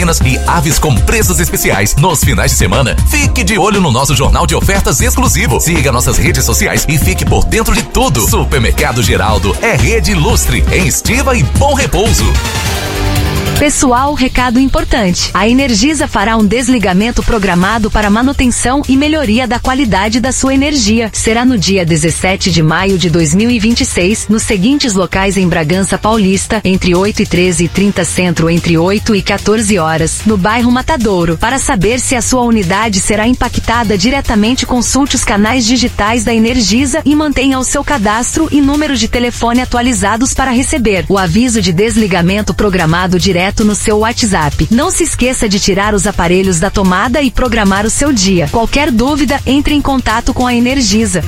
suínas e aves com preços especiais nos finais de semana. Fique de olho no nosso jornal de ofertas exclusivo. Siga nossas redes sociais e fique por dentro de tudo. Supermercado Geraldo é rede ilustre em Estiva e Bom Repouso. Pessoal, recado importante. A Energisa fará um desligamento programado para manutenção e melhoria da qualidade da sua energia. Será no dia 17 de maio de 2026, nos seguintes locais em Bragança Paulista, entre 8 e 13h30 Centro, entre 8 e 14 horas, no bairro Matadouro. Para saber se a sua unidade será impactada diretamente, consulte os canais digitais da Energisa e mantenha o seu cadastro e número de telefone atualizados para receber o aviso de desligamento programado direto no seu WhatsApp. Não se esqueça de tirar os aparelhos da tomada e programar o seu dia. Qualquer dúvida, entre em contato com a Energisa.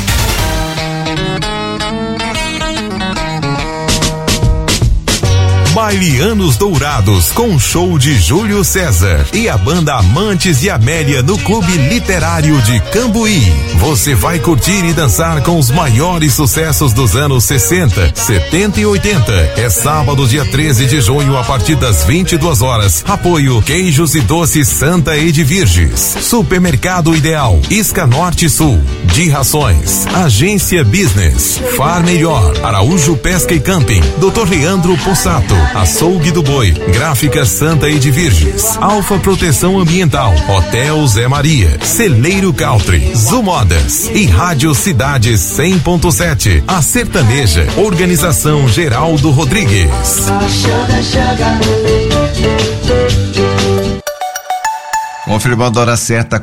Baile Anos Dourados com show de Júlio César e a banda Amantes de Amélia no Clube Literário de Cambuí. Você vai curtir e dançar com os maiores sucessos dos anos 60, 70 e 80. É sábado, dia 13 de junho, a partir das 22 horas. Apoio Queijos e Doces Santa Edvirges, Supermercado Ideal, Isca Norte Sul, de Rações, Agência Business, Far Melhor, Araújo Pesca e Camping, Dr. Leandro Possato, Açougue do Boi, Gráfica Santa Edvirges, Alfa Proteção Ambiental, Hotel Zé Maria, Celeiro Country, Zumodas e Rádio Cidade 100.7. A Sertaneja, Organização Geraldo Rodrigues. Confirmando a hora certa,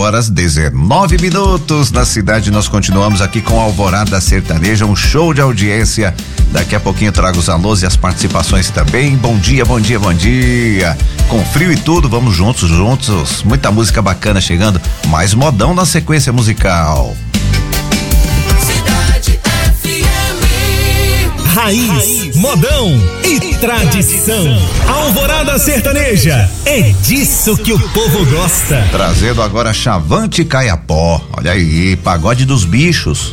4h19. Na cidade, nós continuamos aqui com a Alvorada Sertaneja, um show de audiência. Daqui a pouquinho eu trago os alôs e as participações também. Bom dia, bom dia, bom dia. Com frio e tudo, vamos juntos. Muita música bacana chegando. Mais modão na sequência musical. Cidade FM. Raiz, modão e tradição. Alvorada Sertaneja, é disso que o povo gosta. Trazendo agora Chavante Caiapó. Olha aí, pagode dos bichos.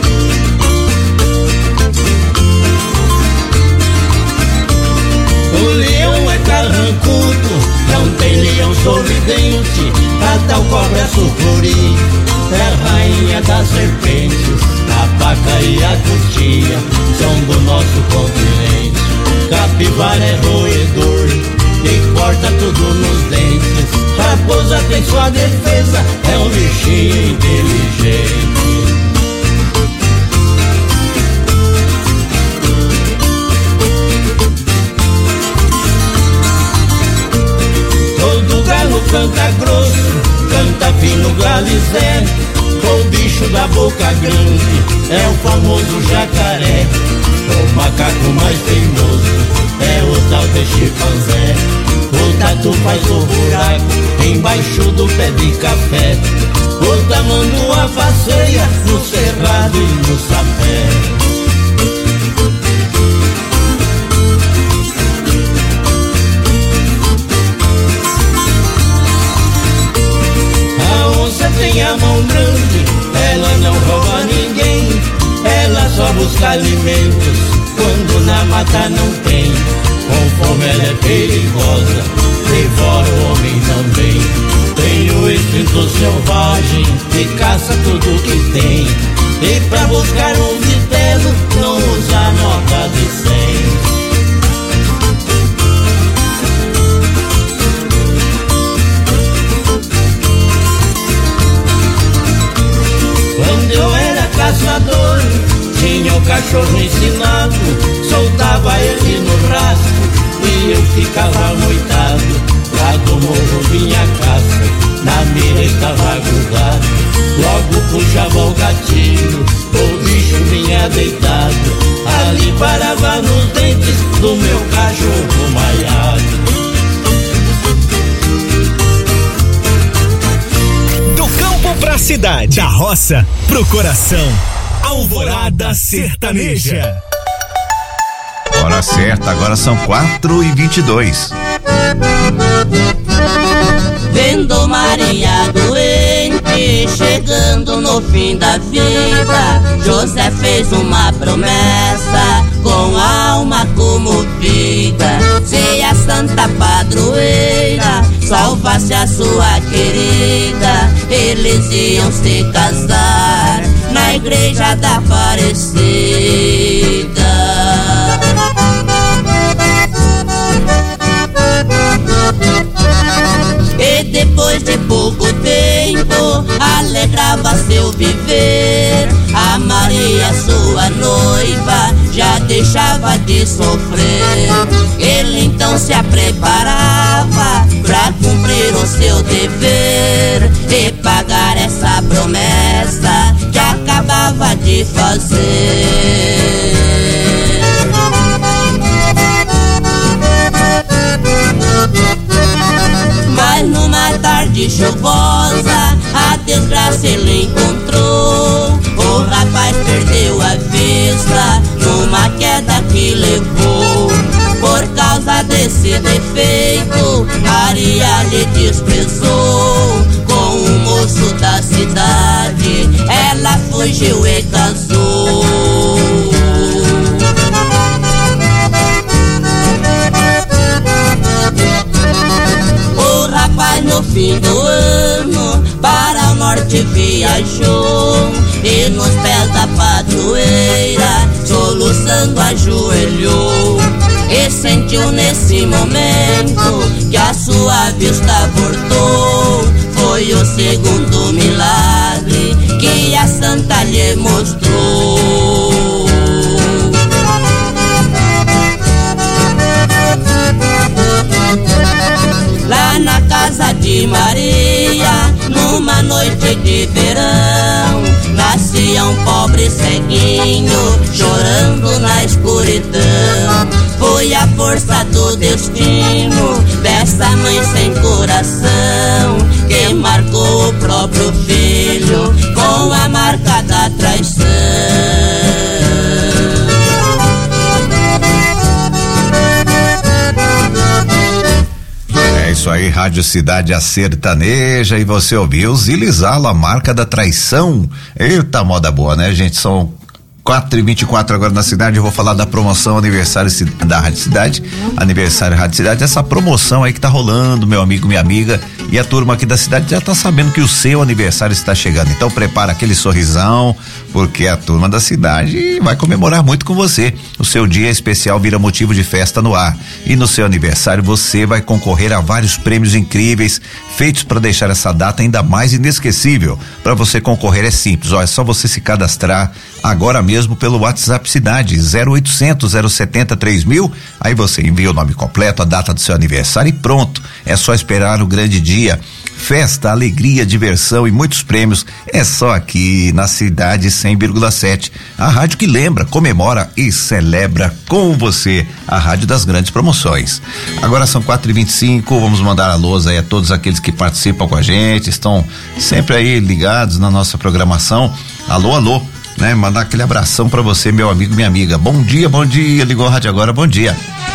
O leão é carrancudo, não tem leão sorridente, a tal cobra sucuri, é rainha das serpentes, a vaca e a cutia são do nosso continente. Capivara é roedor e corta tudo nos dentes, raposa tem sua defesa, é um bichinho inteligente. Galo canta grosso, canta fino galizé, o bicho da boca grande é o famoso jacaré. O macaco mais teimoso é o tal de chimpanzé. O tatu faz o buraco embaixo do pé de café. O tamanduá passeia no cerrado e no sapé. Tem a mão grande, ela não rouba ninguém, ela só busca alimentos quando na mata não tem. Com fome ela é perigosa, devora o homem também. Tem o instinto selvagem e caça tudo que tem. E pra buscar um vitelo não usa nota de 100. Quando eu era caçador, tinha o cachorro ensinado, soltava ele no rastro e eu ficava moitado. Lá do morro vinha a caça, na mira estava grudado. Logo puxava o gatilho, o bicho vinha deitado. Ali parava nos dentes do meu cachorro maiado. Pra cidade, da roça pro coração. Alvorada Sertaneja. Hora certa, agora são 4h22. Vendo Maria doente, chegando no fim da vida, José fez uma promessa com a alma comovida. Se a santa padroeira salvasse a sua querida, eles iam se casar na igreja da Aparecida. E depois de pouco tempo alegrava seu viver, a Maria, sua noiva, já deixava de sofrer. Ele então se preparava pra cumprir o seu dever e pagar essa promessa que acabava de fazer. Mas numa tarde chuvosa a desgraça ele encontrou. O rapaz perdeu a vista numa queda que levou. Por causa desse defeito, Maria lhe desprezou. Com o moço da cidade ela fugiu e casou. O rapaz no fim do ano para o norte viajou, e nos pés da padroeira soluçando ajoelhou. E sentiu nesse momento que a sua vista voltou. Foi o segundo milagre que a santa lhe mostrou. Lá na casa de Maria, numa noite de verão, nascia um pobre ceguinho, chorando na escuridão. Foi a força do destino dessa mãe sem coração que marcou o próprio filho com a marca da traição. É isso aí, Rádio Cidade a Sertaneja, e você ouviu Zilizalo, a marca da traição. Eita, moda boa, né, gente? São 4h24 agora na cidade. Eu vou falar da promoção aniversário da Rádio Cidade, aniversário Rádio Cidade, essa promoção aí que tá rolando, meu amigo, minha amiga, e a turma aqui da cidade já tá sabendo que o seu aniversário está chegando, então prepara aquele sorrisão, porque a turma da cidade vai comemorar muito com você. O seu dia especial vira motivo de festa no ar, e no seu aniversário você vai concorrer a vários prêmios incríveis, feitos para deixar essa data ainda mais inesquecível. Para você concorrer é simples, ó, é só você se cadastrar agora mesmo pelo WhatsApp Cidade 0800 070 3000. Aí você envia o nome completo, a data do seu aniversário e pronto. É só esperar o grande dia. Festa, alegria, diversão e muitos prêmios é só aqui na Cidade 100,7. A rádio que lembra, comemora e celebra com você, a rádio das grandes promoções. Agora são 4h25, vamos mandar alôs aí a todos aqueles que participam com a gente, estão sempre aí ligados na nossa programação. Alô, alô, né? Mandar aquele abração pra você, meu amigo, minha amiga. Bom dia, ligou a rádio agora, bom dia.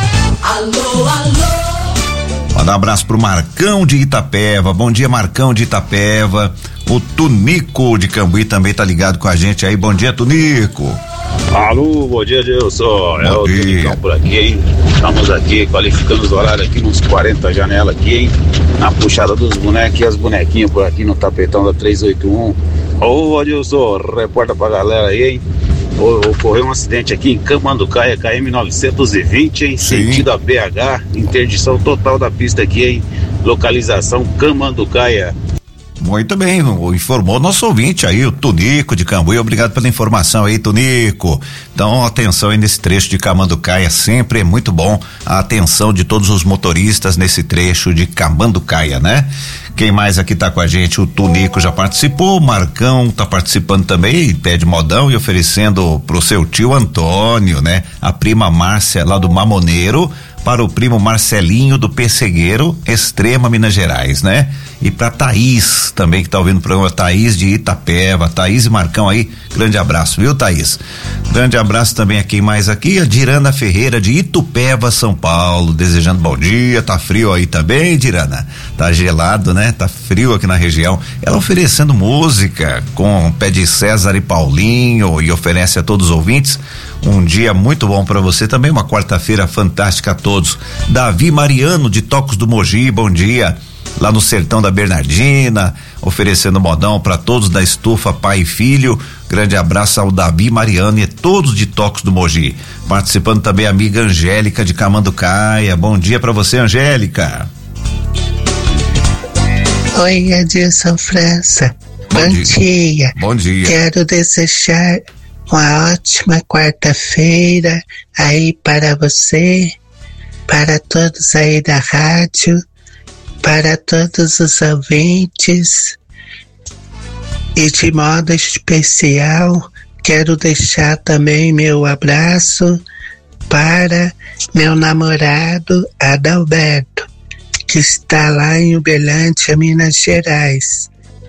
Alô, alô. Mandar um abraço pro Marcão de Itapeva. Bom dia, Marcão de Itapeva. O Tunico de Cambuí também tá ligado com a gente aí. Bom dia, Tunico. Alô, bom dia, Gilson. É o Tunicão por aqui, hein? Estamos aqui qualificando os horários aqui nos 40 janelas aqui, hein? Na puxada dos bonecos e as bonequinhas por aqui no tapetão da 381. Ô, Gilson, reporta pra galera aí, hein? Ocorreu um acidente aqui em Camanducaia, KM 920, hein? Sim. Sentido a BH, interdição total da pista aqui, hein? Localização Camanducaia. Muito bem, informou nosso ouvinte aí, o Tunico de Cambuí. Obrigado pela informação aí, Tunico. Então, atenção aí nesse trecho de Camanducaia, sempre é muito bom a atenção de todos os motoristas nesse trecho de Camanducaia, né? Quem mais aqui tá com a gente? O Tunico já participou, o Marcão tá participando também, pede modão e oferecendo pro seu tio Antônio, né? A prima Márcia lá do Mamoneiro, para o primo Marcelinho do Pessegueiro, Extrema, Minas Gerais, né? E pra Thaís também, que tá ouvindo o programa, Thaís de Itapeva. Thaís e Marcão aí, grande abraço, viu, Thaís? Grande abraço também a quem mais aqui, a Dirana Ferreira de Itupeva, São Paulo, desejando bom dia. Tá frio aí também, Dirana? Tá gelado, né? Tá frio aqui na região. Ela oferecendo música com pé de César e Paulinho, e oferece a todos os ouvintes um dia muito bom para você também, uma quarta-feira fantástica a todos. Davi Mariano de Tocos do Mogi, bom dia. lá no Sertão da Bernardina, oferecendo modão para todos da estufa pai e filho. Grande abraço ao Davi, Mariana e todos de Tocos do Mogi. Participando também a amiga Angélica de Camanducaia. Bom dia para você, Angélica. Oi, Adilson França. Bom dia. Bom dia. Quero desejar uma ótima quarta-feira aí para você, para todos aí da rádio, para todos os ouvintes. E de modo especial, quero deixar também meu abraço para meu namorado Adalberto, que está lá em Uberlândia, Minas Gerais.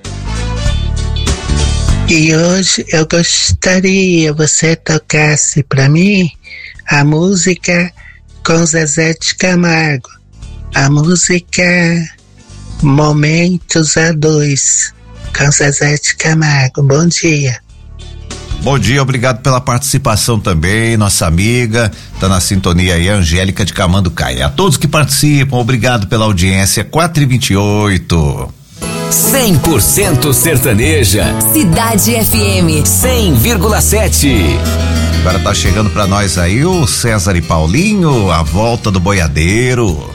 E hoje eu gostaria que você tocasse para mim a música com Zezé de Camargo, a música Momentos a Dois, com Zezé de Camargo. Bom dia. Bom dia, obrigado pela participação também, nossa amiga, tá na sintonia aí, Angélica de Camanducaia. A todos que participam, obrigado pela audiência. 4h28. 100% sertaneja. Cidade FM 100,7. Agora tá chegando pra nós aí o César e Paulinho, a volta do boiadeiro.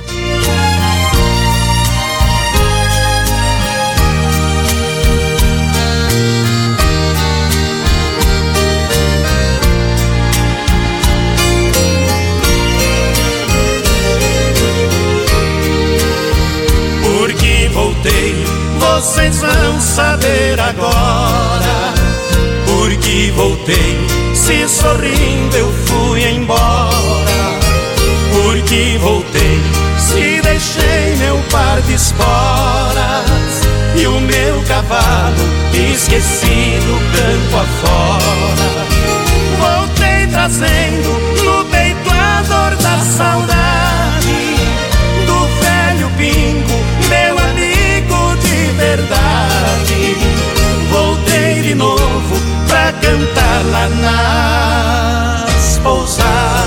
Porque voltei, vocês vão saber agora. Porque voltei, se sorrindo eu fui embora. Porque voltei, se deixei meu par de esporas e o meu cavalo esquecido campo afora. Voltei trazendo no peito a dor da saudade do velho pingo, meu amigo de verdade. Voltei de novo pra cantar lá nas pousadas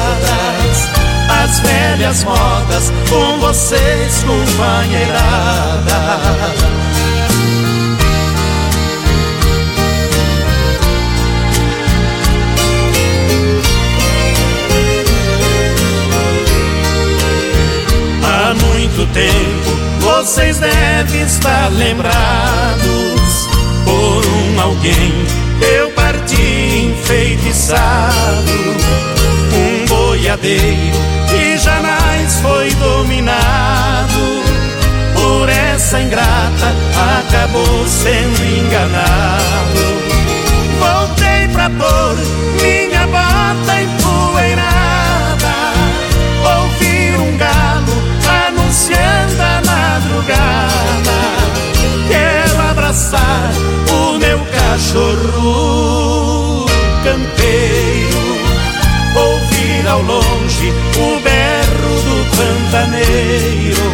as velhas modas com vocês, companheirada. Há muito tempo vocês devem estar lembrados por um alguém. Eu parti enfeitiçado, um boiadeiro que jamais foi dominado por essa ingrata, acabou sendo enganado. Voltei pra pôr minha bota empoeirada, ouvir um galo anunciando a madrugada. Quero abraçar o meu cachorro campeiro, ouvir ao longe o berro do pantaneiro.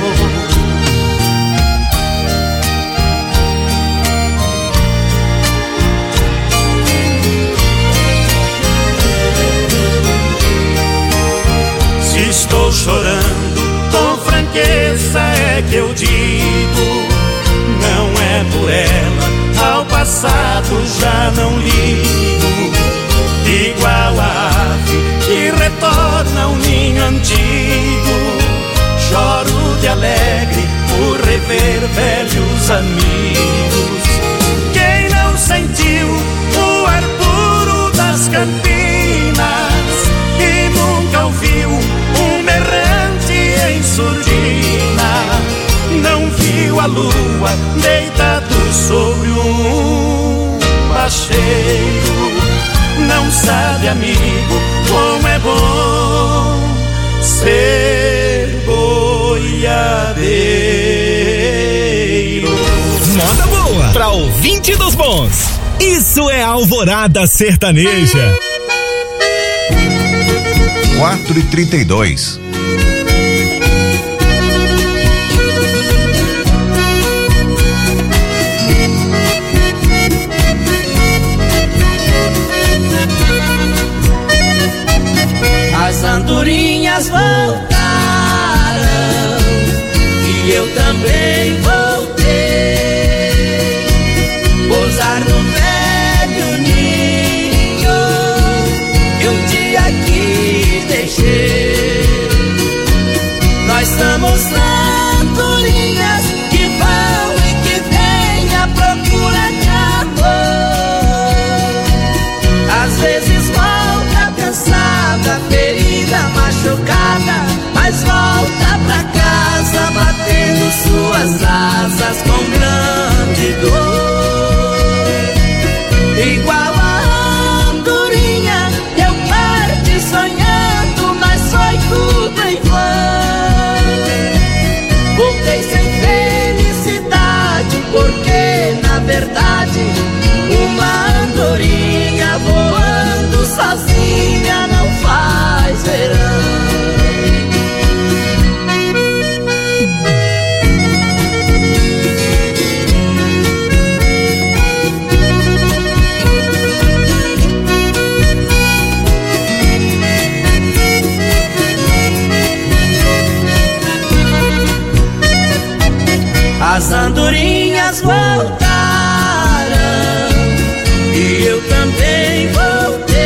Se estou chorando, com franqueza é que eu digo, não é por ela, ao passado já não ligo. Igual a ave que retorna ao ninho antigo, choro de alegre por rever velhos amigos. Quem não sentiu o ar puro das campinas e nunca ouviu um berrante em surdina, não viu a lua deitado sobre um bacheiro, não sabe, amigo, como é bom ser boiadeiro. Moda boa pra ouvinte dos bons. Isso é Alvorada Sertaneja. 4h32. As andorinhas voltaram e eu também vou. suas asas com grande dor. Igual a andorinha eu parti sonhando, mas foi tudo em vão. Voltei sem felicidade, porque na verdade uma andorinha voando sozinha não faz verão. As andorinhas voltaram e eu também voltei.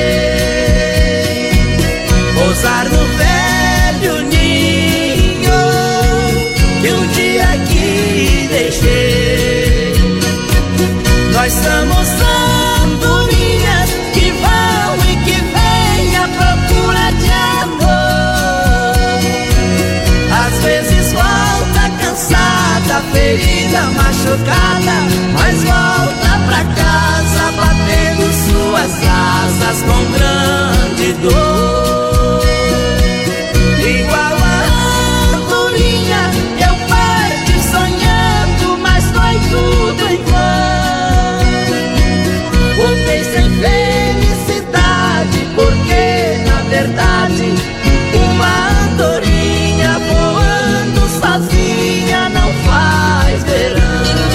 Pousar no velho ninho que um dia aqui deixei. Nós somos andorinhas que vão e que vêm à procura de amor. Às vezes volta cansada, ferida, machucada, mas volta pra casa batendo suas asas com grande dor. Igual a andorinha eu parti sonhando, mas foi tudo em vão. Voltei sem felicidade, porque na verdade uma andorinha voando sozinha não faz verão.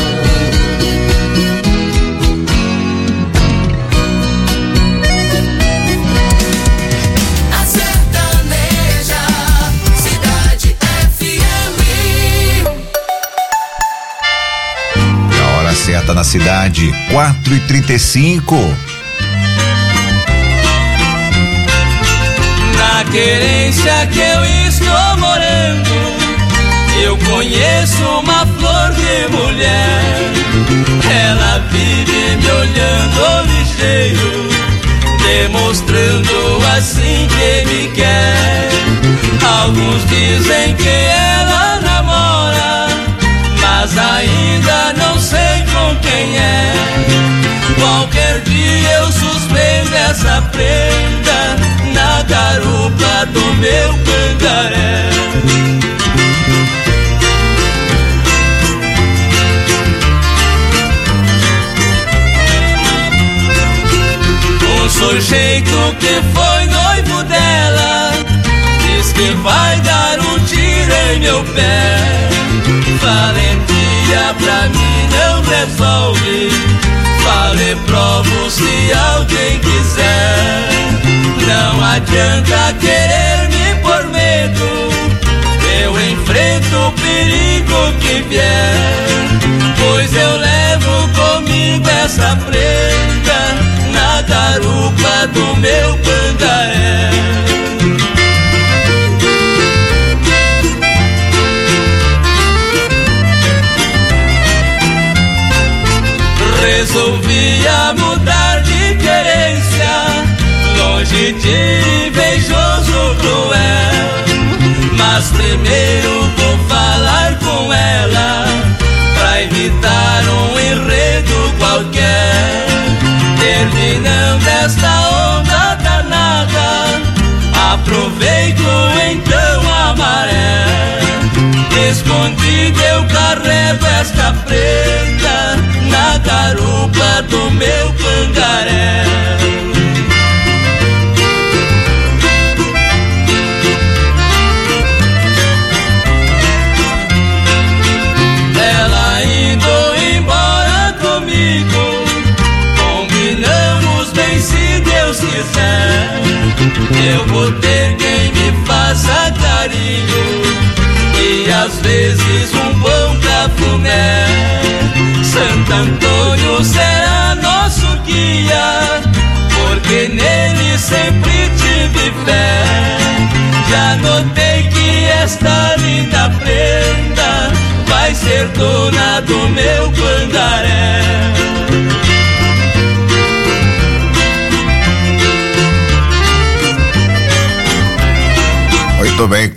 A Sertaneja, Cidade FM. E a hora certa na cidade, 4h35. Na querência que eu estou morando, eu conheço uma flor de mulher. Ela vive me olhando ligeiro, demonstrando assim que me quer. Alguns dizem que ela namora, mas ainda não sei com quem é. Qualquer dia eu suspendo essa prenda na garupa do meu pangaré. Um sujeito que foi noivo dela diz que vai dar um tiro em meu pé. Valentia pra mim não resolve, fale provo se alguém quiser. Não adianta querer me pôr medo, eu enfrento o perigo que vier. Pois eu levo comigo essa prenda na garupa do meu pangaré. Resolvi mudar de querência, longe de invejoso cruel. Mas primeiro vou falar com ela, pra evitar um enredo qualquer. Terminando esta onda danada, aproveito então a maré. Escondido eu carrego esta prenda na garupa do meu pangaré. Ela indo embora comigo, combinamos bem se Deus quiser. Eu vou ter quem me faça carinho e às vezes um bom cafuné. Santo Antônio será nosso guia, porque nele sempre tive fé. Já notei que esta linda prenda vai ser dona do meu pangaré. Muito bem,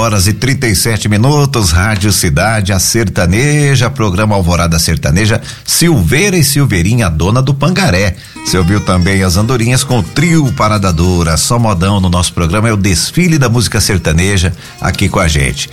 4h37, Rádio Cidade, a Sertaneja, programa Alvorada Sertaneja, Silveira e Silveirinha, dona do Pangaré. Você ouviu também as andorinhas com o trio Parada Dura, só modão no nosso programa, é o desfile da música sertaneja aqui com a gente.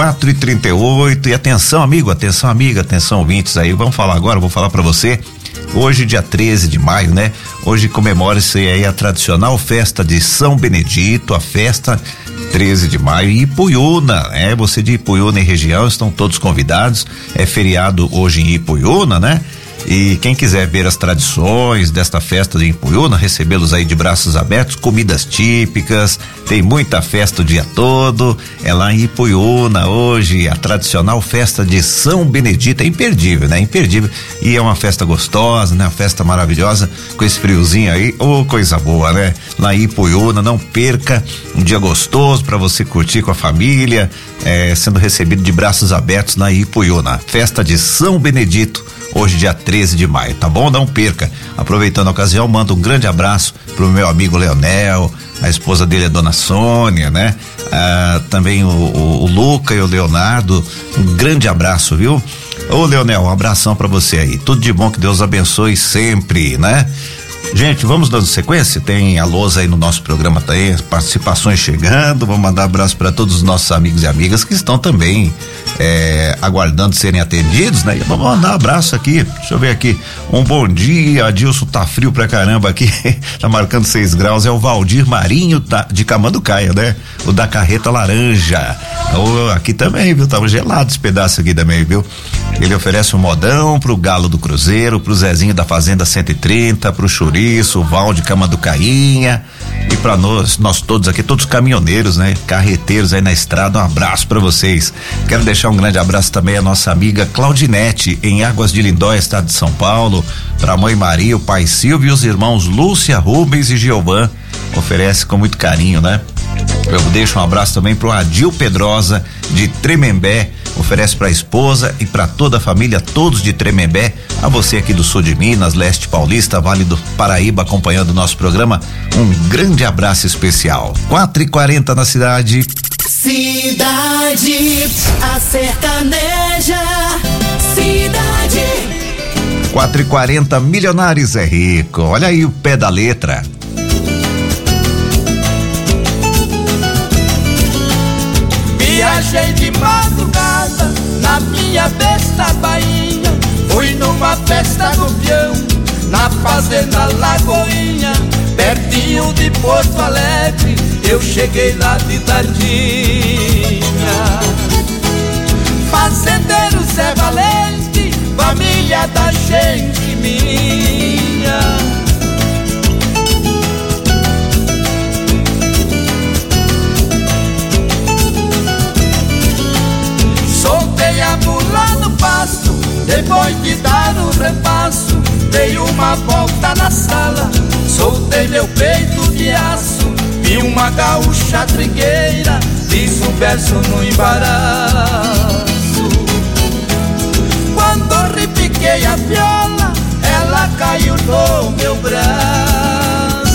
4h38 e atenção amigo, atenção amiga, atenção ouvintes aí, vamos falar agora, vou falar pra você. Hoje, dia 13 de maio, né? Hoje comemora-se aí a tradicional festa de São Benedito, a festa 13 de maio, e Ipuiuna, você de Ipuiuna e região, estão todos convidados, é feriado hoje em Ipuiuna, né? E quem quiser ver as tradições desta festa de Ipuiuna, recebê-los aí de braços abertos, comidas típicas, tem muita festa o dia todo, é lá em Ipuiuna hoje, a tradicional festa de São Benedito, é imperdível, né? Imperdível, e é uma festa gostosa, né? Uma festa maravilhosa, com esse friozinho aí, coisa boa, né? Lá em Ipuiuna, não perca, um dia gostoso para você curtir com a família, sendo recebido de braços abertos na Ipuiuna, festa de São Benedito, hoje dia 13 de maio, tá bom? Não perca. Aproveitando a ocasião, mando um grande abraço pro meu amigo Leonel, a esposa dele é Dona Sônia, né? Também o Luca e o Leonardo, um grande abraço, viu? Ô Leonel, um abração pra você aí, tudo de bom, que Deus abençoe sempre, né? Gente, vamos dando sequência, tem a lousa aí no nosso programa, tá aí, participações chegando, vamos mandar abraço para todos os nossos amigos e amigas que estão também aguardando serem atendidos, né? E vamos mandar um abraço aqui, deixa eu ver aqui, um bom dia, Adilson, tá frio pra caramba aqui, tá marcando 6 graus, é o Valdir Marinho de Camanducaia, né? O da Carreta Laranja, aqui também, viu? Tava gelado esse pedaço aqui também, viu? Ele oferece um modão pro Galo do Cruzeiro, pro Zezinho da Fazenda 130, pro Chouriço, o Val de Camanducainha, e pra nós todos aqui, todos caminhoneiros, né? Carreteiros aí na estrada, um abraço pra vocês. Quero deixar um grande abraço também à nossa amiga Claudinete, em Águas de Lindóia, estado de São Paulo, pra mãe Maria, o pai Silvio e os irmãos Lúcia, Rubens e Giovan, oferece com muito carinho, né? Eu deixo um abraço também pro Adil Pedrosa, de Tremembé, oferece pra esposa e pra toda a família, todos de Tremembé, a você aqui do sul de Minas, leste paulista, Vale do Paraíba, acompanhando o nosso programa, um grande abraço especial. 4h40 na cidade. Cidade, a sertaneja, cidade. 4h40, Milionários é Rico, olha aí o pé da letra. Viajei de madrugada na minha besta Bahia, fui numa festa do peão, na fazenda Lagoinha, pertinho de Porto Alegre, eu cheguei lá de tardinha. Fazendeiro Zé Valente, família da gente minha. Soltei a mula no pasto, depois de dar o repasso, dei uma volta na sala, soltei meu peito de aço, vi uma gaúcha trigueira, fiz um verso no embaraço. Quando repiquei a viola, ela caiu no meu braço.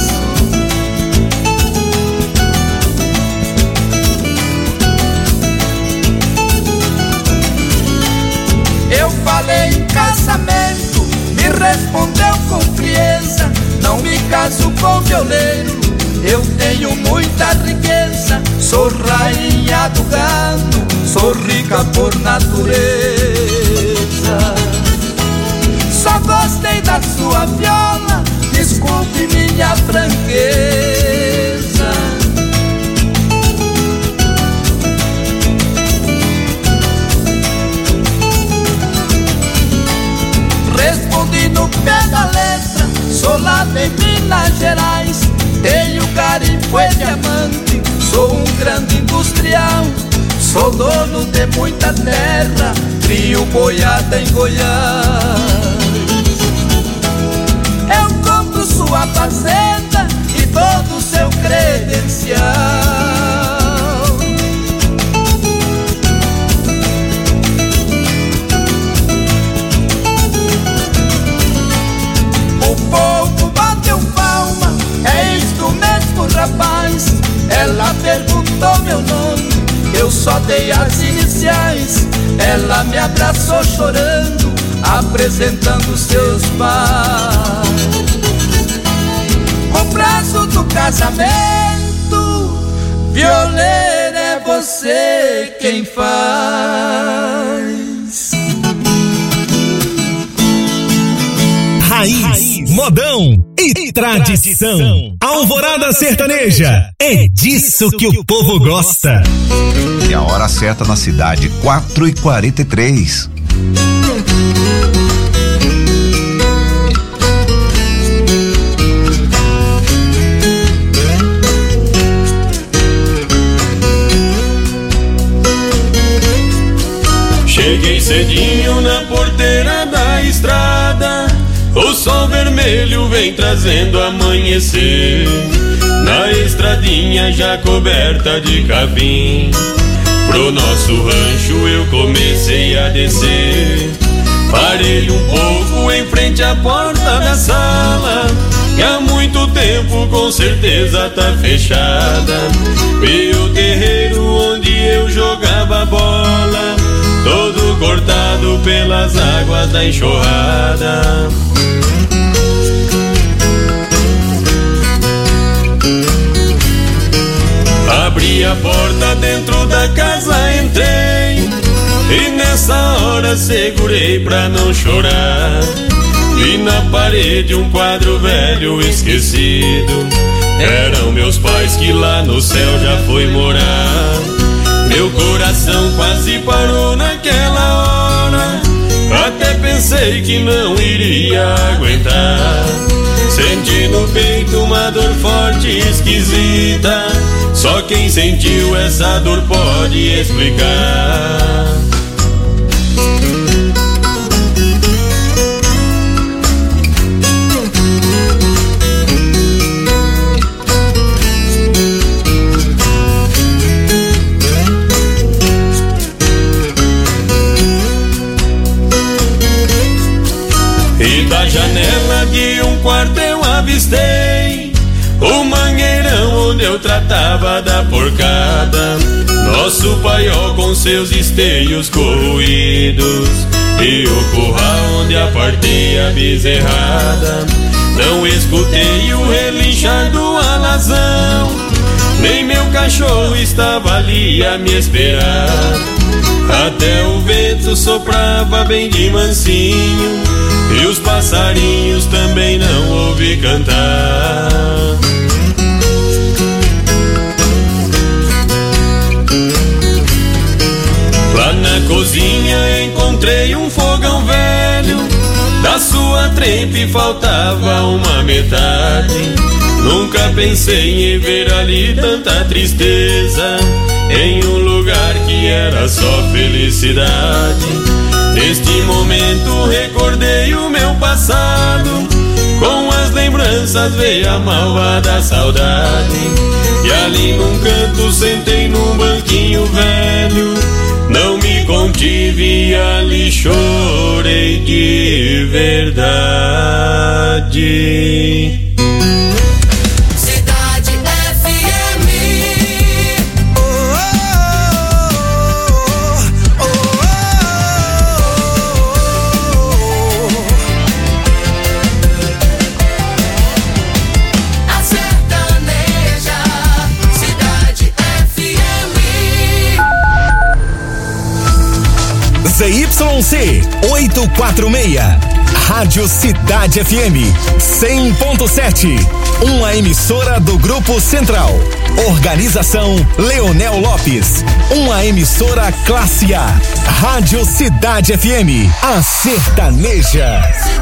Eu falei em casamento, me respondeu com frieza, não me caso com violeiro, eu tenho muita riqueza, sou rainha do gado, sou rica por natureza. Só gostei da sua viola, desculpe minha franqueza. Respondi no pé da letra, sou lá de Minas Gerais, tenho garimpo e diamante, sou um grande industrial, sou dono de muita terra, crio boiada em Goiás. Eu compro sua fazenda e todo o seu credencial. O povo bateu palma, é isto mesmo, rapaz. Ela perguntou meu nome, anotei as iniciais. Ela me abraçou chorando, apresentando seus pais. O prazo do casamento, violeiro, é você quem faz. Raiz, modão e tradição. Alvorada Sertaneja, é disso que o povo gosta. E a hora certa na cidade, 4h43. Cheguei cedinho na porteira da estrada, o sol vermelho vem trazendo amanhecer. Na estradinha já coberta de capim, pro nosso rancho eu comecei a descer. Parei um pouco em frente à porta da sala, que há muito tempo com certeza tá fechada. Vi o terreiro onde eu jogava bola, todo cortado pelas águas da enxurrada. Abri a porta dentro da casa, entrei, e nessa hora segurei pra não chorar. Vi na parede um quadro velho esquecido, eram meus pais que lá no céu já foi morar. Meu coração quase parou naquela hora, até pensei que não iria aguentar. Senti no peito uma dor forte e esquisita, só quem sentiu essa dor pode explicar. E da janela de um quarto eu avistei o mangueirão onde eu tratava da porcada, nosso paiol com seus esteios corroídos, e o curral onde apartei a bezerrada. Não escutei o relinchar do alazão, nem meu cachorro estava ali a me esperar. Até o vento soprava bem de mansinho, e os passarinhos também não ouvi cantar. Lá na cozinha encontrei um fogão velho, da sua trempe faltava uma metade. Nunca pensei em ver ali tanta tristeza, em um lugar que era só felicidade. Neste momento recordei o meu passado, com as lembranças veio a malvada saudade. E ali num canto sentei num banquinho velho, não me contive e ali chorei de verdade. ZYC 846, Rádio Cidade FM 100.7, uma emissora do Grupo Central. Organização Leonel Lopes, uma emissora classe A. Rádio Cidade FM, a sertaneja.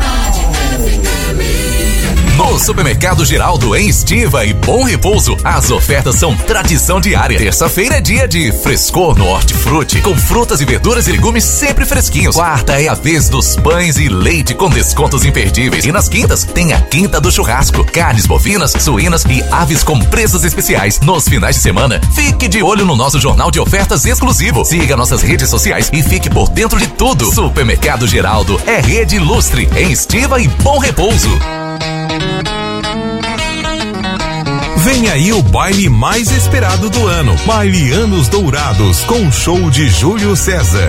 No Supermercado Geraldo, em Estiva e Bom Repouso, as ofertas são tradição diária. Terça-feira é dia de frescor no Hortifruti, com frutas e verduras e legumes sempre fresquinhos. Quarta é a vez dos pães e leite com descontos imperdíveis. E nas quintas tem a Quinta do Churrasco, carnes bovinas, suínas e aves com preços especiais. Nos finais de semana, fique de olho no nosso jornal de ofertas exclusivo. Siga nossas redes sociais e fique por dentro de tudo. Supermercado Geraldo é rede ilustre em Estiva e Bom Repouso. Vem aí o baile mais esperado do ano, Baile Anos Dourados, com show de Júlio César.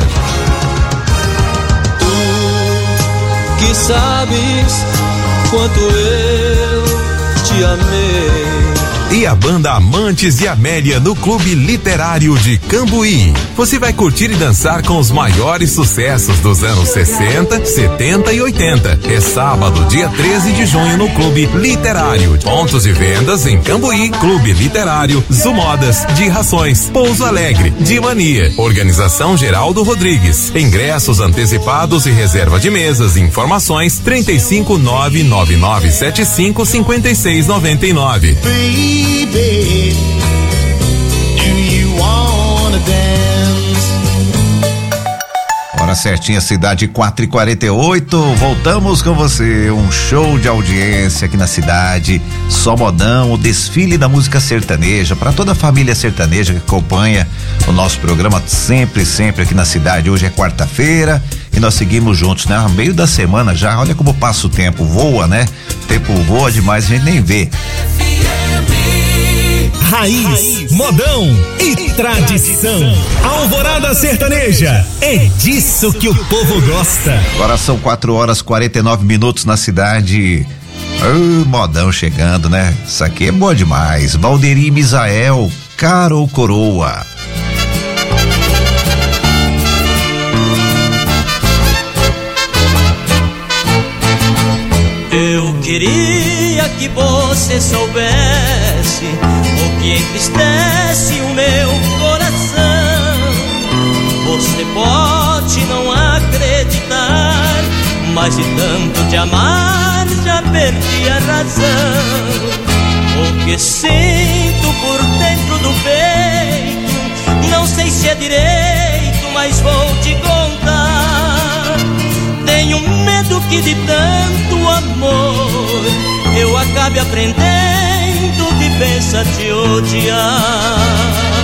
Tu que sabes quanto eu te amei. E a banda Amantes de Amélia no Clube Literário de Cambuí. Você vai curtir e dançar com os maiores sucessos dos anos 60, 70 e 80. É sábado, dia 13 de junho no Clube Literário. Pontos de vendas em Cambuí, Clube Literário, Zumodas, de Rações, Pouso Alegre, de Mania. Organização Geraldo Rodrigues. Ingressos antecipados e reserva de mesas. Informações 35999755699. Baby, do you wanna dance? Hora certinha, cidade 4h48. Voltamos com você. Um show de audiência aqui na cidade. Só modão, o desfile da música sertaneja para toda a família sertaneja que acompanha o nosso programa sempre aqui na cidade. Hoje é quarta-feira e nós seguimos juntos, né? No meio da semana já, olha como passa o tempo, voa, né? O tempo voa demais, a gente nem vê. Raiz, modão e tradição. Alvorada Sertaneja, é disso que o povo gosta. Agora são 4h49 na cidade. Modão chegando, né? Isso aqui é bom demais. Valderi Misael, Cara ou Coroa. Eu queria que você soubesse o que entristece o meu coração. Você pode não acreditar, mas de tanto te amar já perdi a razão. O que sinto por dentro do peito, não sei se é direito, mas vou te contar. Tenho medo que de tanto amor eu acabe aprendendo que pensa te odiar.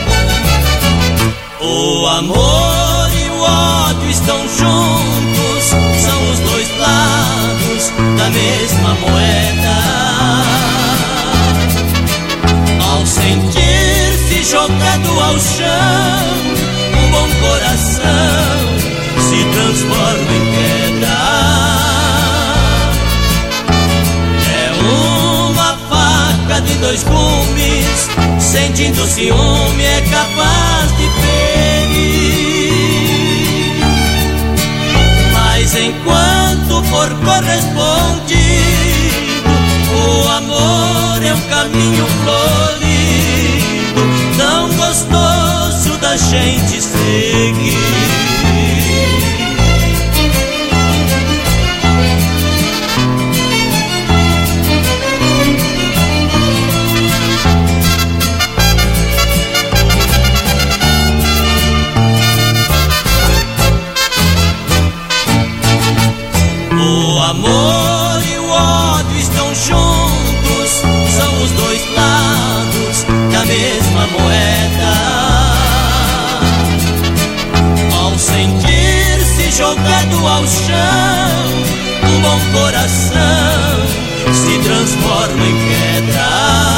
O amor e o ódio estão juntos, são os dois lados da mesma moeda. Ao sentir-se jogado ao chão, um bom coração se transforma em pedra. É uma faca de dois gumes, sentindo ciúme é capaz de ferir. Mas enquanto for correspondido, o amor é um caminho florido, tão gostoso da gente seguir. O amor e o ódio estão juntos, são os dois lados da mesma moeda. Ao sentir-se jogado ao chão, um bom coração se transforma em pedra.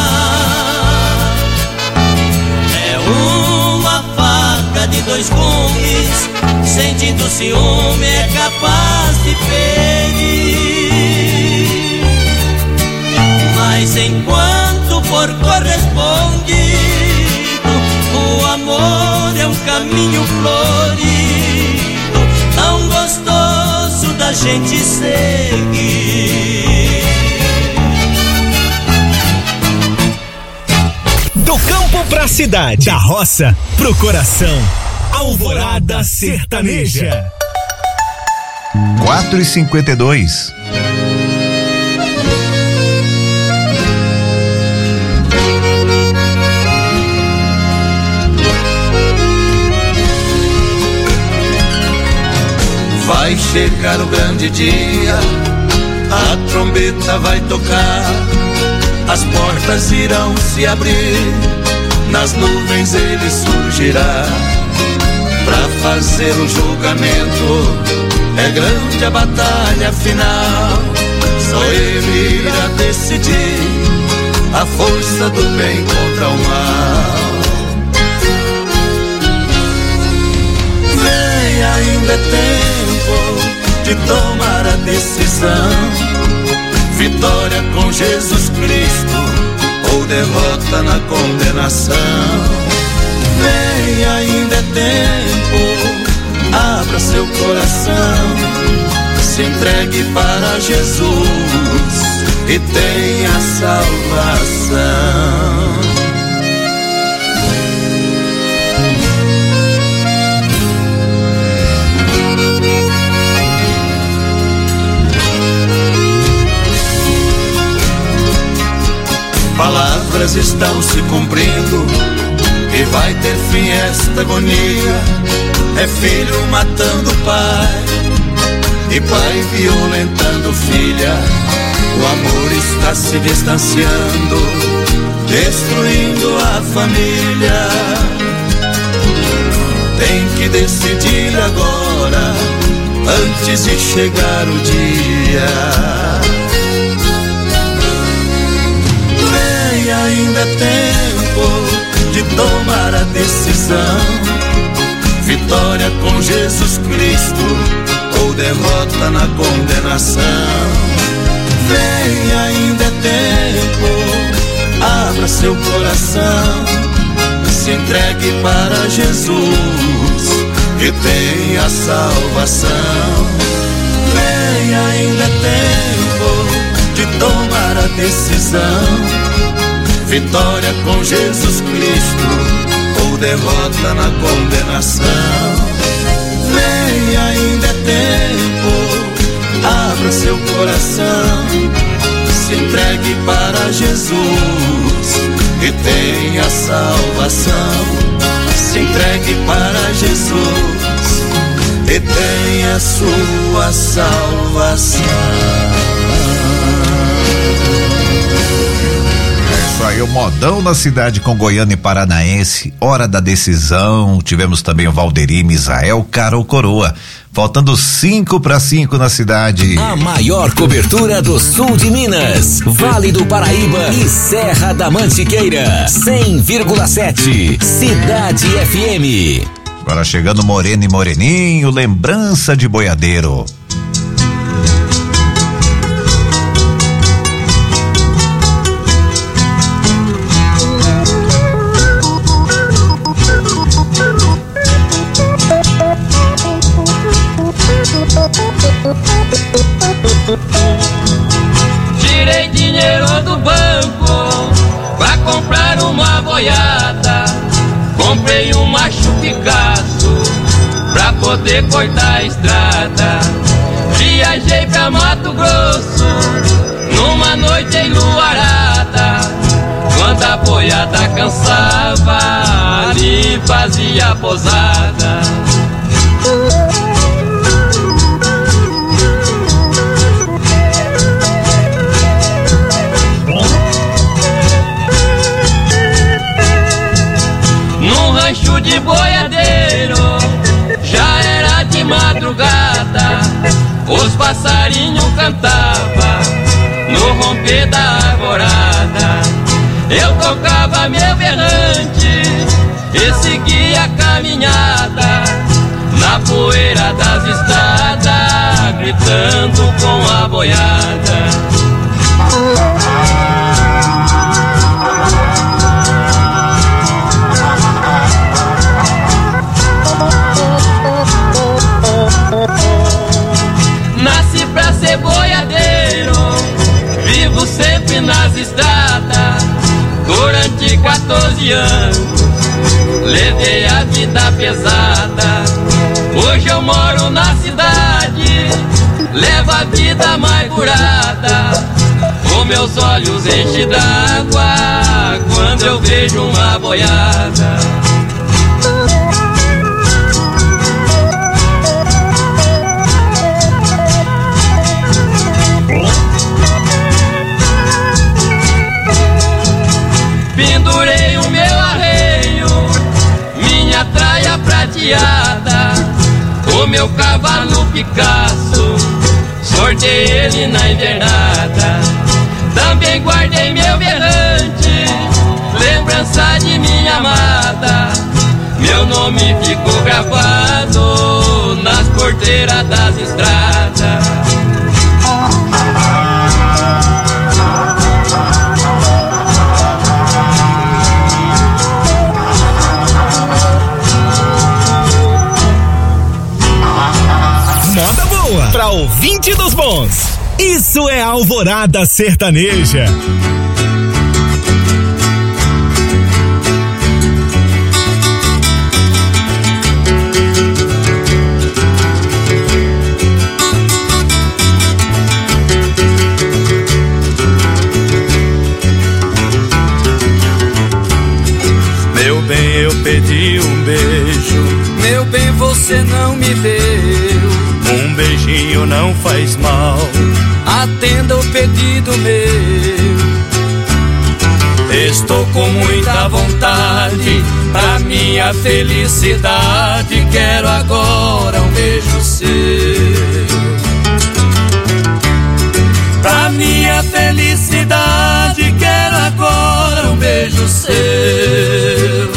É uma faca de dois gumes, sentindo ciúme é capaz de ferir. Mas enquanto for correspondido, o amor é um caminho florido, tão gostoso da gente seguir. Do campo pra cidade, da roça pro coração. Alvorada Sertaneja. 4h52. Vai chegar o grande dia, a trombeta vai tocar, as portas irão se abrir, nas nuvens ele surgirá. Pra fazer o julgamento, é grande a batalha final. Só ele irá decidir a força do bem contra o mal. Vem, ainda é tempo de tomar a decisão. Vitória com Jesus Cristo ou derrota na condenação. Vem, ainda é tempo, abra seu coração, se entregue para Jesus e tenha salvação. Palavras estão se cumprindo e vai ter fim esta agonia. É filho matando pai e pai violentando filha. O amor está se distanciando, destruindo a família. Tem que decidir agora, antes de chegar o dia. Vem, ainda é tempo de tomar a decisão. Vitória com Jesus Cristo ou derrota na condenação. Vem, ainda é tempo, abra seu coração, se entregue para Jesus e tenha salvação. Vem, ainda é tempo de tomar a decisão. Vitória com Jesus Cristo ou derrota na condenação. Vem, ainda é tempo, abra seu coração, se entregue para Jesus e tenha salvação. Se entregue para Jesus e tenha sua salvação. Isso aí, o modão na cidade com Goiânia e Paranaense, hora da decisão. Tivemos também o Valderi, Misael, Carol Coroa. Faltando 4:05 na cidade. A maior cobertura do sul de Minas, Vale do Paraíba e Serra da Mantiqueira. 100,7 Cidade FM. Agora chegando Moreno e Moreninho, lembrança de boiadeiro. Tirei dinheiro do banco pra comprar uma boiada. Comprei um macho Picasso pra poder cortar a estrada. Viajei pra Mato Grosso numa noite enluarada. Quando a boiada cansava, ali fazia posada. Rancho de boiadeiro, já era de madrugada. Os passarinhos cantavam no romper da alvorada. Eu tocava meu berrante e seguia a caminhada na poeira das estradas, gritando com a boiada. Nasci pra ser boiadeiro, vivo sempre nas estradas. Durante 14 anos, levei a vida pesada. Hoje eu moro na cidade, levo a vida amargurada. Os meus olhos enchem d'água quando eu vejo uma boiada. Pendurei o meu arreio, minha traia prateada, o meu cavalo Picasso, sortei ele na invernada. Também guardei meu berrante lembrança de minha amada, meu nome ficou gravado nas porteiras das estradas. Moda boa pra ouvinte dos bons. Isso é Alvorada Sertaneja. Meu bem, eu pedi um beijo. Meu bem, você não me deu. Um beijinho não faz mal. Atenda o pedido meu. Estou com muita vontade, pra minha felicidade, quero agora um beijo seu. Pra minha felicidade, quero agora um beijo seu.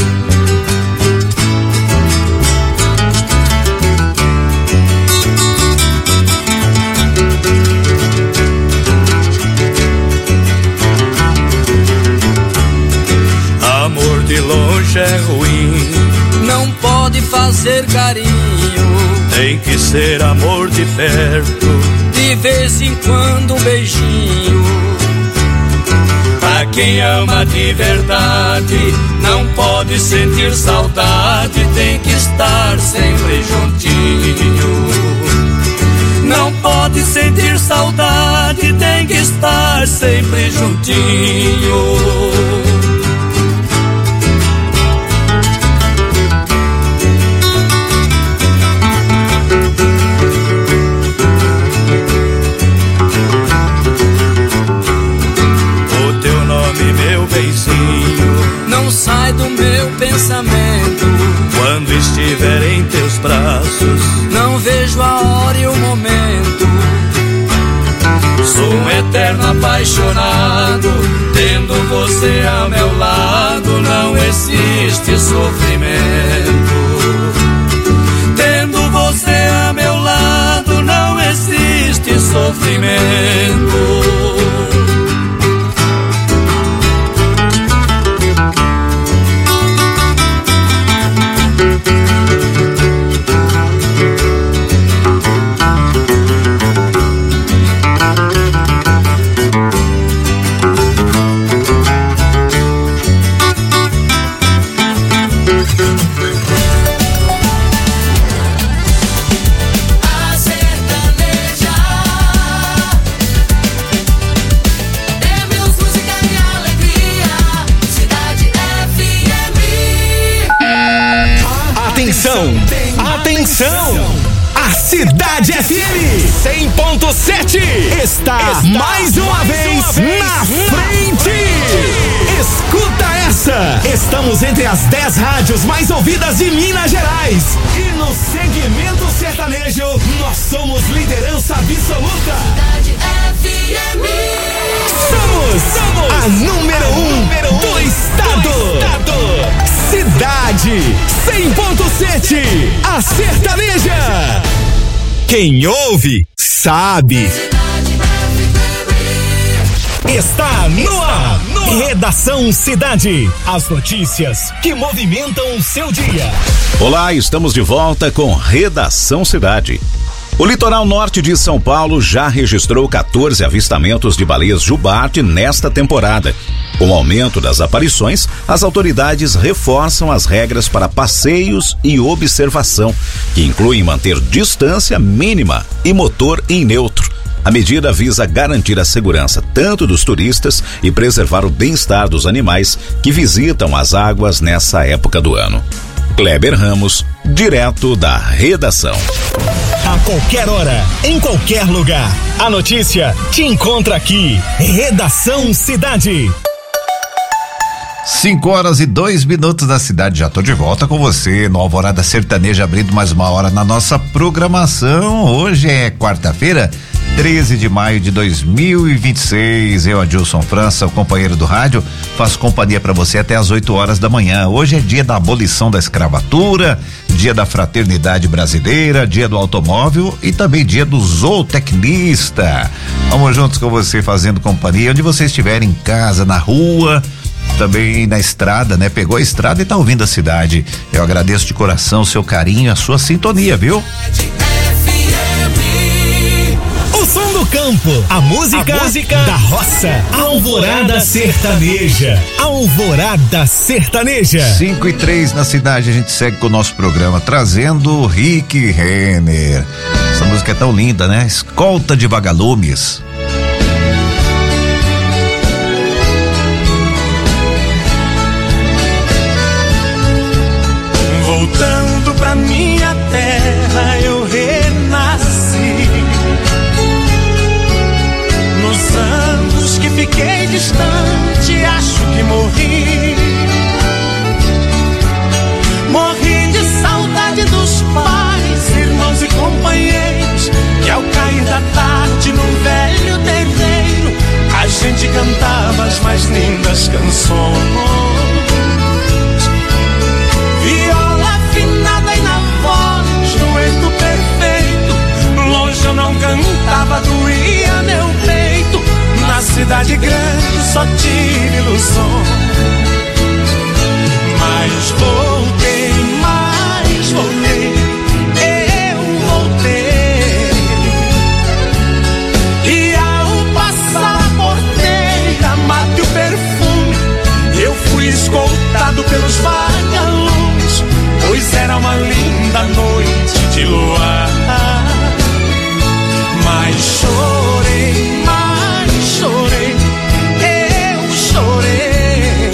Amor de longe é ruim, não pode fazer carinho. Tem que ser amor de perto, de vez em quando um beijinho. Pra quem ama de verdade, não pode sentir saudade, tem que estar sempre juntinho. Não pode sentir saudade, tem que estar sempre juntinho. Meu benzinho, não sai do meu pensamento. Quando estiver em teus braços, não vejo a hora e o momento. Sou um eterno apaixonado, tendo você ao meu lado, não existe sofrimento. Tendo você ao meu lado, não existe sofrimento. Atenção! A Cidade FM 100.7 está mais uma vez na frente! Escuta essa! Estamos entre as 10 rádios mais ouvidas de Minas Gerais. E no segmento sertanejo, nós somos liderança absoluta. Cidade FM. Somos a número 1 do estado. Cidade 100.7, a sertaneja. Quem ouve, sabe. Está no ar. Redação Cidade. As notícias que movimentam o seu dia. Olá, estamos de volta com Redação Cidade. O litoral norte de São Paulo já registrou 14 avistamentos de baleias jubarte nesta temporada. Com o aumento das aparições, as autoridades reforçam as regras para passeios e observação, que incluem manter distância mínima e motor em neutro. A medida visa garantir a segurança tanto dos turistas e preservar o bem-estar dos animais que visitam as águas nessa época do ano. Kleber Ramos, direto da redação. A qualquer hora, em qualquer lugar, a notícia te encontra aqui. Redação Cidade. 5h02 da cidade, já tô de volta com você no Alvorada Sertaneja, abrindo mais uma hora na nossa programação. Hoje é quarta-feira, 13 de maio de 2026. Eu, Adilson França, o companheiro do rádio, faço companhia para você até às 8 horas da manhã. Hoje é dia da abolição da escravatura, dia da fraternidade brasileira, dia do automóvel e também dia do zootecnista. Vamos juntos com você fazendo companhia, onde você estiver, em casa, na rua, também na estrada, né? Pegou a estrada e tá ouvindo a cidade. Eu agradeço de coração o seu carinho, a sua sintonia, viu? O som do campo, a música da roça. Alvorada Sertaneja. Alvorada Sertaneja. 5:03 na cidade, a gente segue com o nosso programa, trazendo Rick Renner. Essa música é tão linda, né? Escolta de Vagalumes. Voltando pra minha terra eu renasci. Nos anos que fiquei distante, acho que morri. Morri de saudade dos pais, irmãos e companheiros, que ao cair da tarde num velho terreiro a gente cantava as mais lindas canções. Afinada e na voz, dueto perfeito. Longe eu não cantava, doía meu peito. Na cidade grande só tive ilusão. Mas voltei, eu voltei. E ao passar a porteira, mate o perfume, eu fui escoltado pelos vagalumes, pois era uma linda noite de luar. Mas chorei, eu chorei,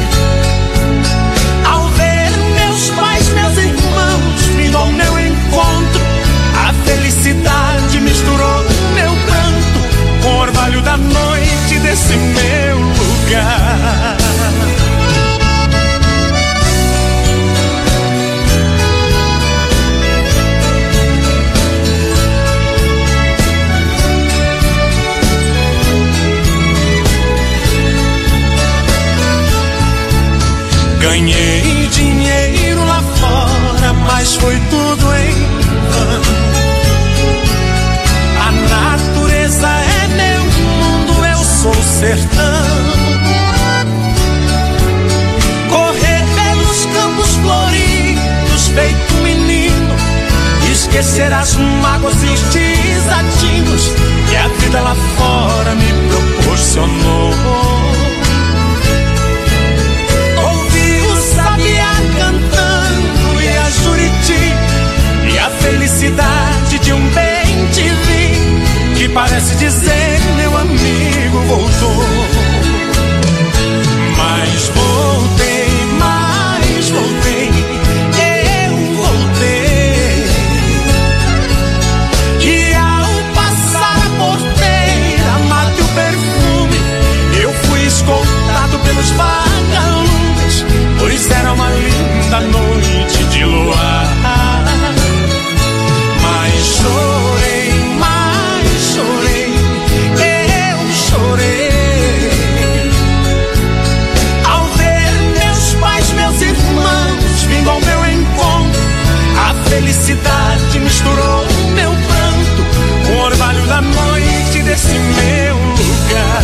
ao ver meus pais, meus irmãos vindo ao meu encontro. A felicidade misturou meu pranto com o orvalho da noite desse meu lugar. Ganhei dinheiro lá fora, mas foi tudo em vão. A natureza é meu mundo, eu sou o sertão. Correr pelos campos floridos, feito menino, esquecer as mágoas e os desatinos que a vida lá fora me proporcionou. Cantando e a Juriti, e a felicidade de um bem-te-vi que parece dizer meu amigo voltou. Mas voltei, eu voltei. E ao passar a porteira, mate o perfume, eu fui escoltado pelos vagalumes, pois era uma linda noite de luar. Mas chorei, eu chorei, ao ver meus pais, meus irmãos vindo ao meu encontro. A felicidade misturou meu pranto com o orvalho da noite desse meu lugar.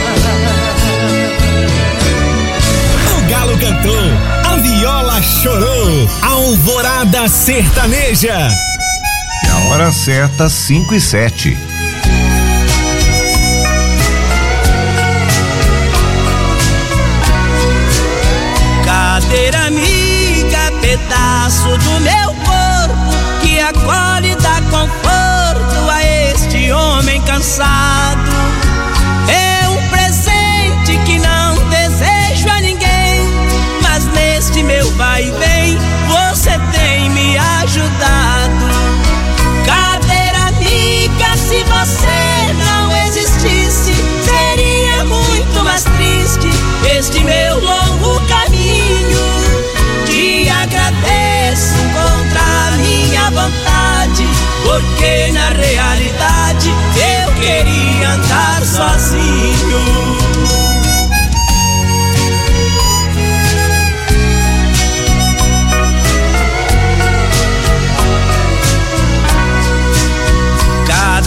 O galo cantou, a viola chorou, Alvorada Sertaneja. E a hora certa, 5:07. Cadeira amiga, pedaço do meu corpo, que acolhe e dá conforto a este homem cansado. É um presente que não desejo a ninguém, mas neste meu vai e vem você tem me ajudado. Cadeira amiga, se você não existisse, seria muito mais triste este meu longo caminho. Te agradeço contra a minha vontade, porque na realidade eu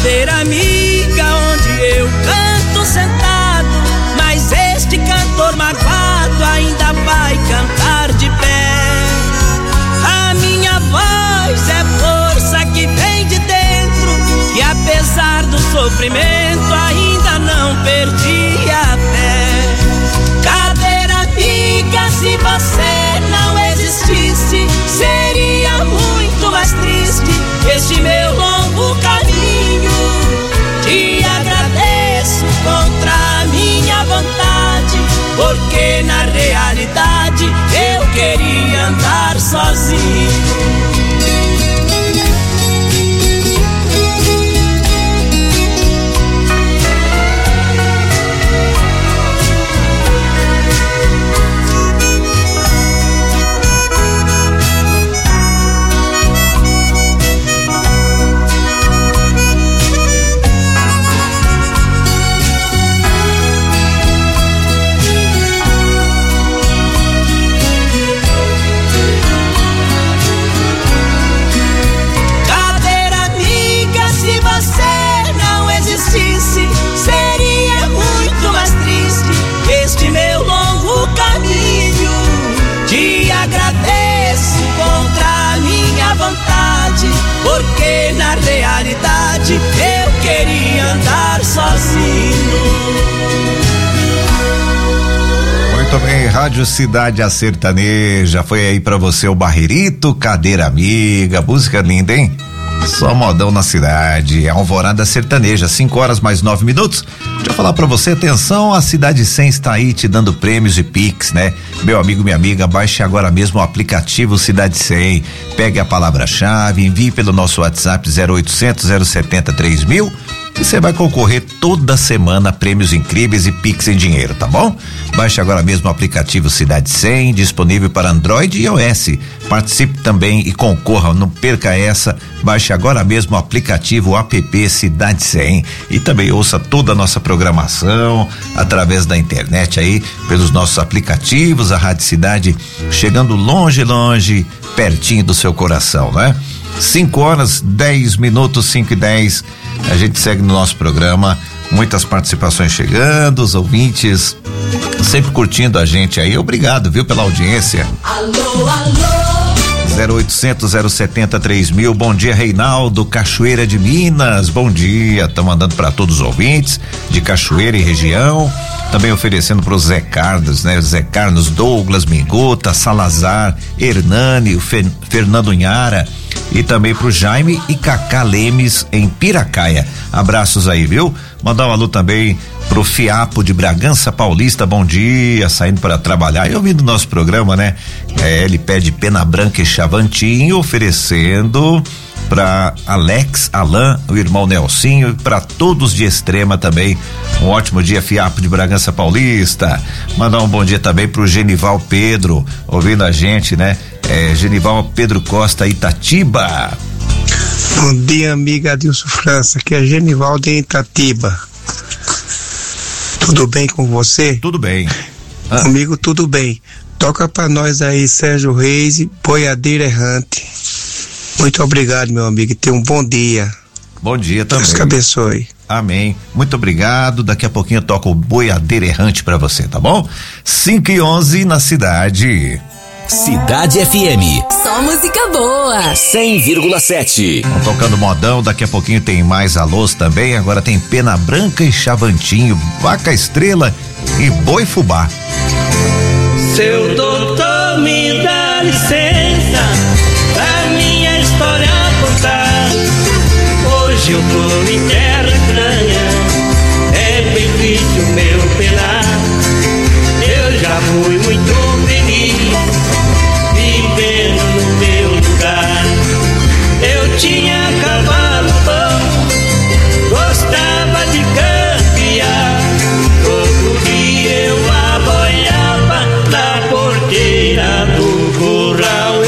Cadeira amiga onde eu canto sentado, mas este cantor magoado ainda vai cantar de pé. A minha voz é força que vem de dentro, e apesar do sofrimento ainda não perdi a fé. Cadeira amiga, se você não existisse, seria muito mais triste este meu longo caminho. Te agradeço contra a minha vontade, porque na realidade eu queria andar sozinho. Porque na realidade eu queria andar sozinho. Muito bem, Rádio Cidade a Sertaneja, foi aí pra você o Barreirito, Cadeira Amiga, música linda, hein? Só modão na cidade, é Alvorada Sertaneja, 5h mais 9. Deixa eu falar pra você, atenção, a Cidade 100 está aí te dando prêmios e Pix, né? Meu amigo, minha amiga, baixe agora mesmo o aplicativo Cidade 100, pegue a palavra-chave, envie pelo nosso WhatsApp 0800 070 3000 e você vai concorrer toda semana a prêmios incríveis e Pix em dinheiro, tá bom? Baixe agora mesmo o aplicativo Cidade 100, disponível para Android e iOS. Participe também e concorra, não perca essa. Baixe agora mesmo o aplicativo app Cidade 100 e também ouça toda a nossa programação através da internet aí, pelos nossos aplicativos, a Rádio Cidade chegando longe, pertinho do seu coração, né? 5h10, 5h10. A gente segue no nosso programa, muitas participações chegando, os ouvintes sempre curtindo a gente aí. Obrigado, viu, pela audiência. Alô, alô. 0800 070 3000. Bom dia, Reinaldo, Cachoeira de Minas. Bom dia. Estamos mandando para todos os ouvintes de Cachoeira e região. Também oferecendo para o Zé Carlos, né? Zé Carlos, Douglas, Mingota, Salazar, Hernani, o Fernando Unhara. E também pro Jaime e Cacá Lemes em Piracaia. Abraços aí, viu? Mandar um alô também pro Fiapo de Bragança Paulista, bom dia, saindo para trabalhar e ouvindo nosso programa, né? Ele pede Pena Branca e Chavantinho, oferecendo para Alex, Alain, o irmão Nelsinho, para todos de Extrema também. Um ótimo dia, Fiapo de Bragança Paulista. Mandar um bom dia também pro Genival Pedro, ouvindo a gente, né? Genival Pedro Costa, Itatiba. Bom dia, amiga Adilson França, aqui é Genival de Itatiba. Tudo bem com você? Tudo bem. Comigo tudo bem. Toca pra nós aí, Sérgio Reis, Boiadeiro Errante. Muito obrigado, meu amigo, e tenha um bom dia. Bom dia também. Deus te abençoe. Amém. Muito obrigado. Daqui a pouquinho eu toco o Boiadeiro Errante pra você, tá bom? 5h11 na cidade. Cidade FM. Só música boa. 100,7. Vamos tocando modão, daqui a pouquinho tem mais alôs também. Agora tem Pena Branca e Chavantinho, Vaca Estrela e Boi Fubá. Seu doutor, me dá licença pra minha história contar. Hoje eu tô em terra estranha, é bem triste o meu penar. Eu já fui muito feliz vivendo no meu lugar. Eu tinha cavalo bom, gostava de campear. Todo dia eu aboiava na porteira do curral.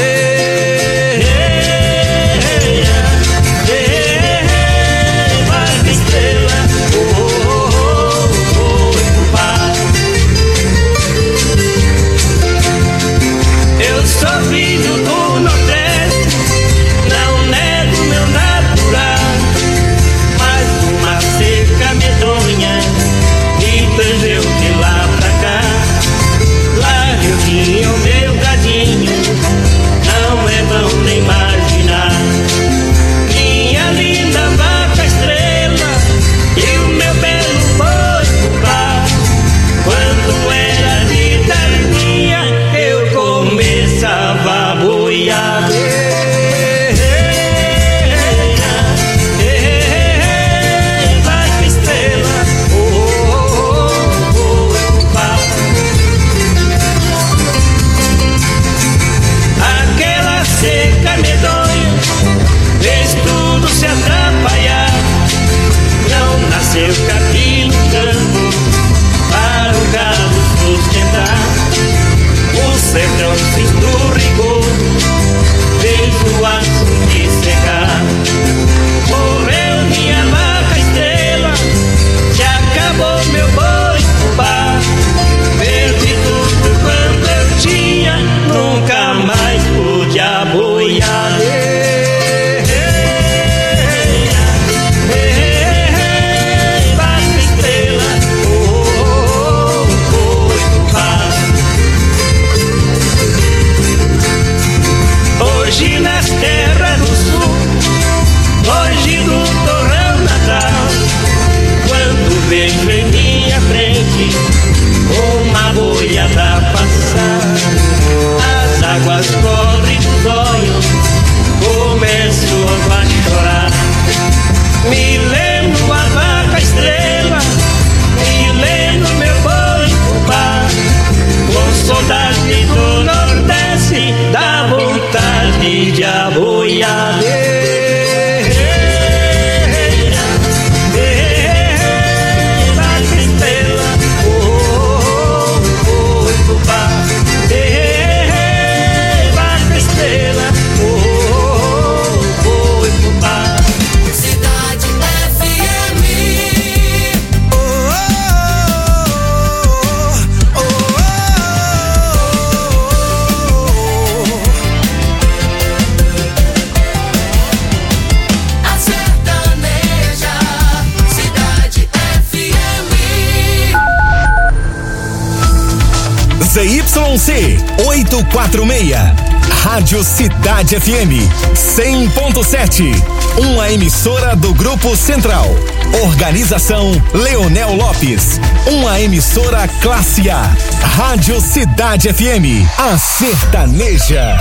ZYC 846. Rádio Cidade FM 100.7. Uma emissora do Grupo Central. Organização Leonel Lopes. Uma emissora classe A. Rádio Cidade FM. A sertaneja.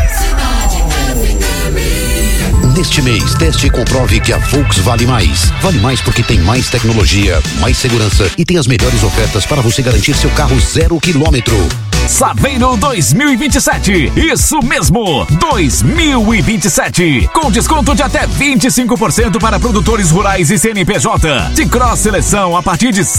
Neste mês, teste e comprove que a Volks vale mais. Vale mais porque tem mais tecnologia, mais segurança e tem as melhores ofertas para você garantir seu carro 0 quilômetro. Saveiro 2027, isso mesmo, 2027, com desconto de até 25% para produtores rurais e CNPJ, de Cross Seleção a partir de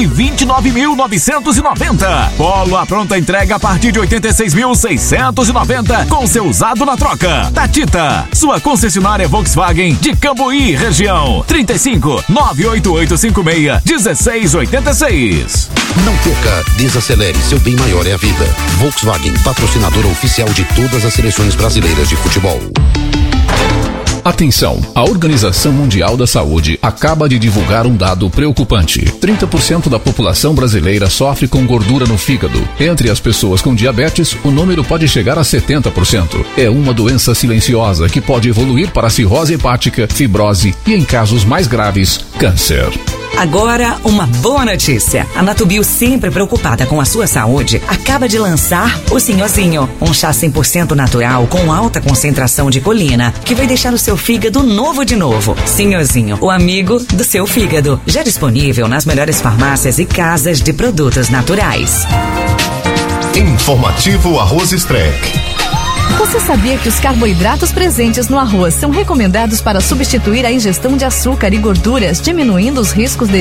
129.990, Polo a pronta entrega a partir de 86.690, com seu usado na troca. Tatita, sua concessionária Volkswagen de Cambuí, região, 35 98856 1686. Não perca, desacelere, seu bem maior é a vida. Volkswagen, patrocinadora oficial de todas as seleções brasileiras de futebol. Atenção! A Organização Mundial da Saúde acaba de divulgar um dado preocupante. 30% da população brasileira sofre com gordura no fígado. Entre as pessoas com diabetes, o número pode chegar a 70%. É uma doença silenciosa que pode evoluir para cirrose hepática, fibrose e, em casos mais graves, câncer. Agora, uma boa notícia. A Natubio, sempre preocupada com a sua saúde, acaba de lançar o Sinhozinho, um chá 100% natural com alta concentração de colina, que vai deixar o seu fígado novo de novo. Sinhozinho, o amigo do seu fígado. Já disponível nas melhores farmácias e casas de produtos naturais. Informativo Arroz Strec. Você sabia que os carboidratos presentes no arroz são recomendados para substituir a ingestão de açúcar e gorduras, diminuindo os riscos de